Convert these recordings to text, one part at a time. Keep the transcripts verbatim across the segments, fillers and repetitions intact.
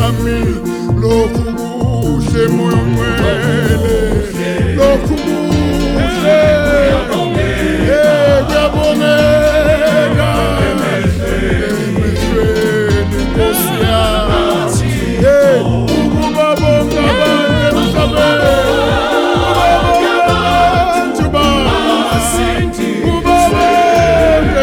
yami lokhu kuhle moyo ngcwele lokhu kuhle kuyabongeka emehlweni Nkosi yami ukuba bonke abantu emhlabeni ukuba bonke abantu basinti ukuba bonke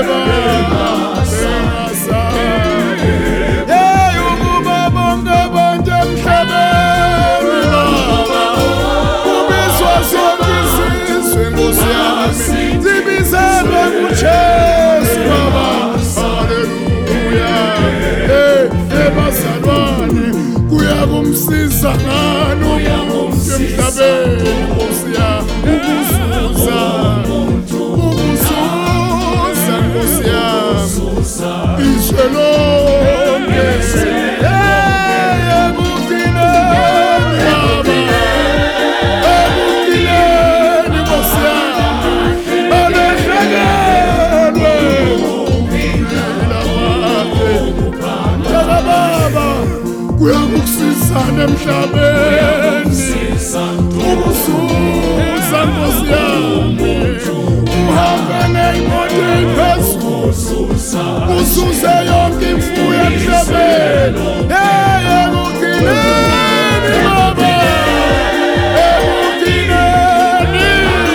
umsiza ngani umuntu emhlabeni Nkosi yami ukuzuza ukuzuza Nkosi yami izwe lonke ekugcineni Nkosi yami alahlekelwe ukuphila kwakhe Baba kuyakusizana emhlabeni ukuzuza Nkosi yami uhambe ngeyimoto ephezulu uzuze yonke imfuyo emhlabeni ekugcineni Baba ekugcineni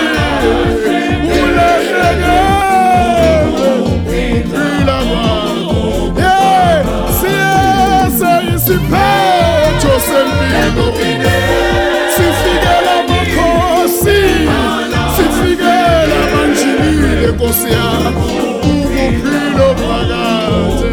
ulahlekelwe ukuphila kwakho siyese isiphetho sempilo sifikela amakhosi sifikela abanjinile Nkosi yami ukuphilo phakade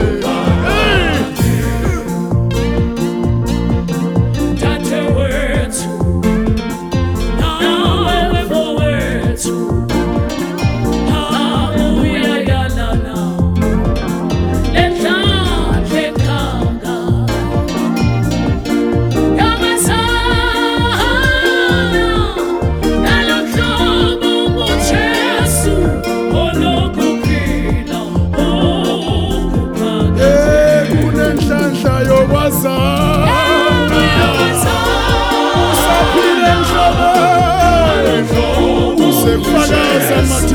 usaphile emhlabeni usefakaza